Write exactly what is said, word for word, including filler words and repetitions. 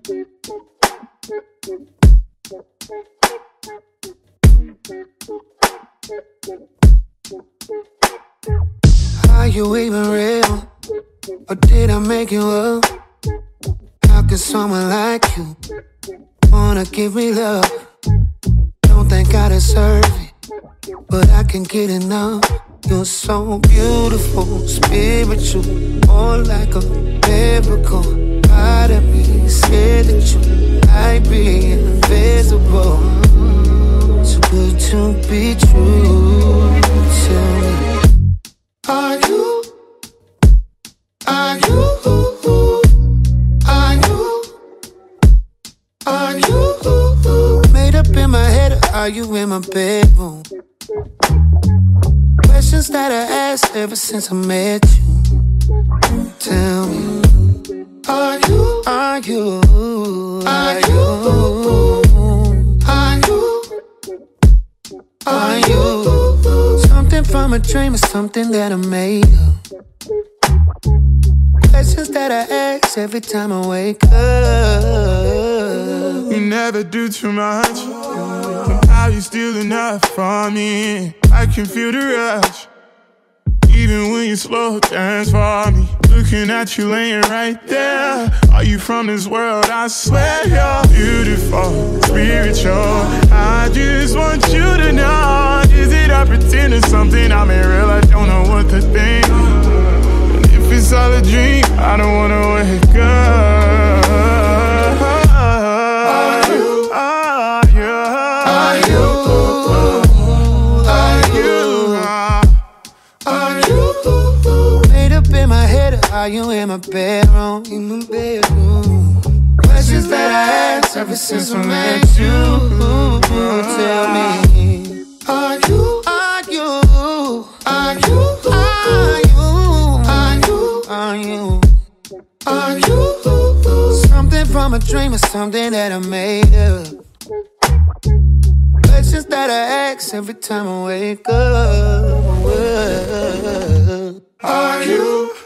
Are you even real? Or did I make you up? How can someone like you wanna give me love? Don't think I deserve it, but I can't get enough. You're so beautiful, spiritual, more like a miracle. Part of me said that you might be invisible. Too good to be true. Tell me, are you, are you, are you, are you made up in my head, or are you in my bedroom? Questions that I asked ever since I met you. Tell me, are you, are you, are you, are you, are you something from a dream or something that I made up? Questions that I ask every time I wake up. You never do too much, somehow you still enough for me. I can feel the rush, even when you slow dance for me. Looking at you laying right there. Are you from this world? I swear you're beautiful, spiritual. I just want you to know, is it I pretend it's something I'm in real? I don't know what to think. And if it's all a dream, I don't wanna wake up. Are you? Are you? Are you? In my head, or are you in my bedroom? In my bedroom. Questions that I asked ever since I met you. Tell me, are you, are you, are you, are you, are you, are you, are you something from a dream or something that I made up? Questions that I ask every time I wake up. Are you?